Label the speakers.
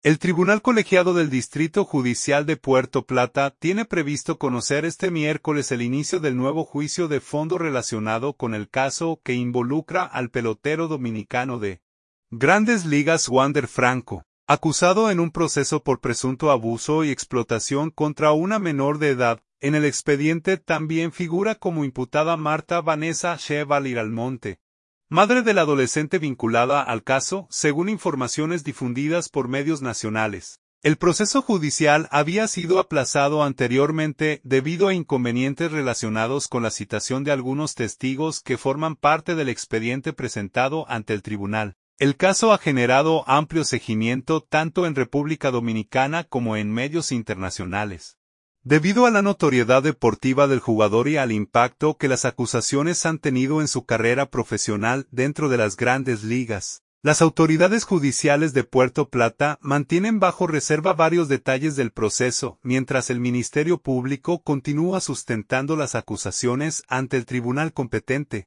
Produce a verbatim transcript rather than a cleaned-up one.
Speaker 1: El Tribunal Colegiado del Distrito Judicial de Puerto Plata tiene previsto conocer este miércoles el inicio del nuevo juicio de fondo relacionado con el caso que involucra al pelotero dominicano de Grandes Ligas Wander Franco, acusado en un proceso por presunto abuso y explotación contra una menor de edad. En el expediente también figura como imputada Marta Vanessa Chevalier Almonte, madre del adolescente vinculada al caso, según informaciones difundidas por medios nacionales. El proceso judicial había sido aplazado anteriormente debido a inconvenientes relacionados con la citación de algunos testigos que forman parte del expediente presentado ante el tribunal. El caso ha generado amplio seguimiento tanto en República Dominicana como en medios internacionales. Debido a la notoriedad deportiva del jugador y al impacto que las acusaciones han tenido en su carrera profesional dentro de las grandes ligas, las autoridades judiciales de Puerto Plata mantienen bajo reserva varios detalles del proceso, mientras el Ministerio Público continúa sustentando las acusaciones ante el tribunal competente.